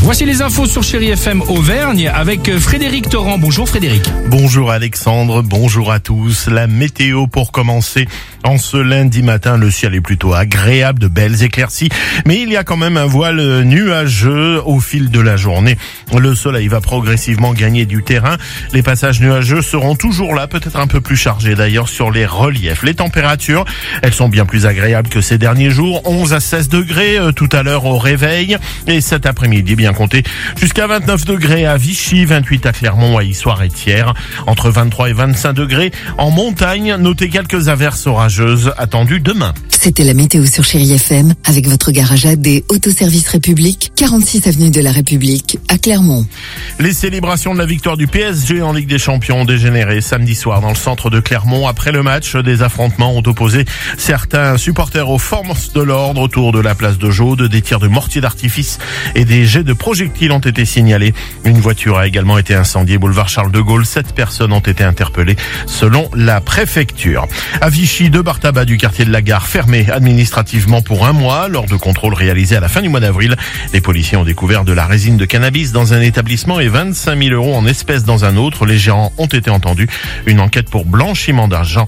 Voici les infos sur Chéri FM Auvergne avec Frédéric Torrent. Bonjour Frédéric. Bonjour Alexandre, bonjour à tous. La météo pour commencer. En ce lundi matin, le ciel est plutôt agréable, de belles éclaircies. Mais il y a quand même un voile nuageux au fil de la journée. Le soleil va progressivement gagner du terrain. Les passages nuageux seront toujours là, peut-être un peu plus chargés d'ailleurs sur les reliefs. Les températures, elles sont bien plus agréables que ces derniers jours. 11 à 16 degrés tout à l'heure au réveil. Et cet après-midi, bien compté, jusqu'à 29 degrés à Vichy, 28 à Clermont, à Issoire et Thiers. Entre 23 et 25 degrés en montagne. Notez quelques averses orageuses attendues demain. C'était la météo sur Chéri FM avec votre garage AD Autoservice République, 46 avenue de la République à Clermont. Les célébrations de la victoire du PSG en Ligue des Champions ont dégénéré samedi soir dans le centre de Clermont. Après le match, des affrontements ont opposé certains supporters aux forces de l'ordre autour de la place de Jaude. Des tirs de mortier d'artifice et des jets de projectiles ont été signalés. Une voiture a également été incendiée boulevard Charles de Gaulle. 7 personnes ont été interpellées selon la préfecture. À Vichy, 2 bars tabac du quartier de la Gare fermés administrativement pour 1 mois. Lors de contrôles réalisés à la fin du mois d'avril, les policiers ont découvert de la résine de cannabis dans un établissement et 25 000 € en espèces dans un autre. Les gérants ont été entendus. Une enquête pour blanchiment d'argent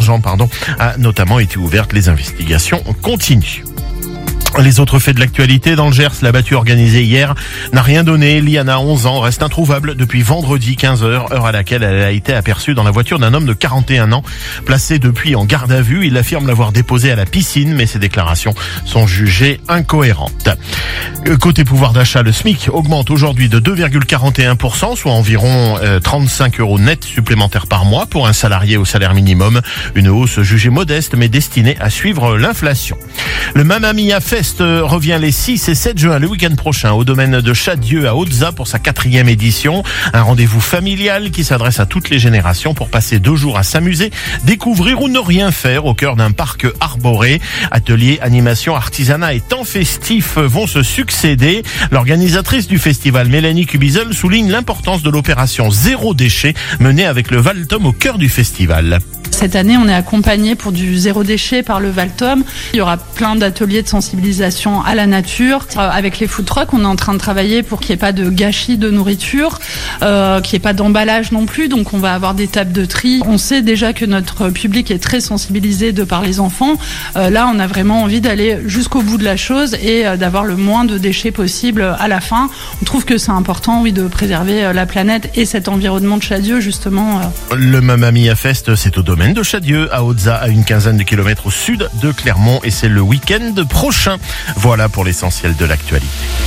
a notamment été ouverte. Les investigations continuent. Les autres faits de l'actualité dans le Gers, la battue organisée hier n'a rien donné. Liana, 11 ans, reste introuvable depuis vendredi 15h, heure à laquelle elle a été aperçue dans la voiture d'un homme de 41 ans, placé depuis en garde à vue. Il affirme l'avoir déposée à la piscine, mais ses déclarations sont jugées incohérentes. Côté pouvoir d'achat, le SMIC augmente aujourd'hui de 2,41%, soit environ 35 € net supplémentaires par mois pour un salarié au salaire minimum. Une hausse jugée modeste, mais destinée à suivre l'inflation. Le Mamma Mia Fest revient les 6 et 7 juin, le week-end prochain, au domaine de Chadieu à Hautza pour sa 4e édition. Un rendez-vous familial qui s'adresse à toutes les générations pour passer 2 jours à s'amuser, découvrir ou ne rien faire au cœur d'un parc arboré. Ateliers, animations, artisanat et temps festifs vont se succéder. L'organisatrice du festival, Mélanie Cubizel, souligne l'importance de l'opération Zéro Déchet menée avec le Valtom au cœur du festival. Cette année, on est accompagné pour du zéro déchet par le Valtom. Il y aura plein d'ateliers de sensibilisation à la nature. Avec les food trucks, on est en train de travailler pour qu'il n'y ait pas de gâchis de nourriture, qu'il n'y ait pas d'emballage non plus. Donc, on va avoir des tables de tri. On sait déjà que notre public est très sensibilisé de par les enfants. Là, on a vraiment envie d'aller jusqu'au bout de la chose et d'avoir le moins de déchets possible à la fin. On trouve que c'est important, oui, de préserver la planète et cet environnement de Chadieu, justement. Le Mamma Mia Fest, c'est au domaine de Chadieu à Hautza, à une quinzaine de kilomètres au sud de Clermont, et c'est le week-end prochain. Voilà pour l'essentiel de l'actualité.